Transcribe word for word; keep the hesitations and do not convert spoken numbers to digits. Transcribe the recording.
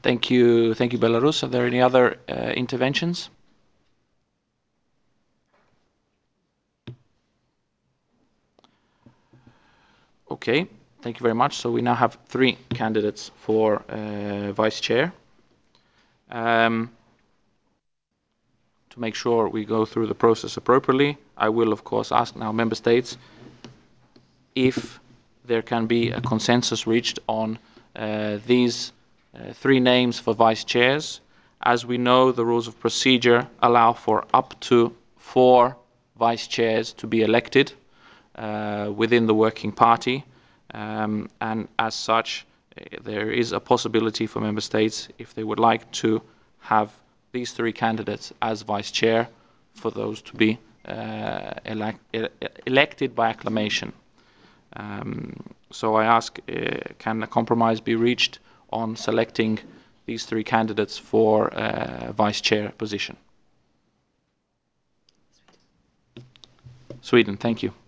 Thank you, thank you, Belarus. Are there any other uh, interventions? Okay, thank you very much. So we now have three candidates for uh, vice chair. Um, to make sure we go through the process appropriately, I will of course ask now member states if there can be a consensus reached on uh, these uh, three names for vice chairs. As we know, the rules of procedure allow for up to four vice chairs to be elected uh, within the working party, um, and as such uh, there is a possibility for member states, if they would like to have these three candidates as vice chair, for those to be uh, elect elected by acclamation. Um, so I ask, uh, can a compromise be reached on selecting these three candidates for uh, vice chair position? Sweden, thank you.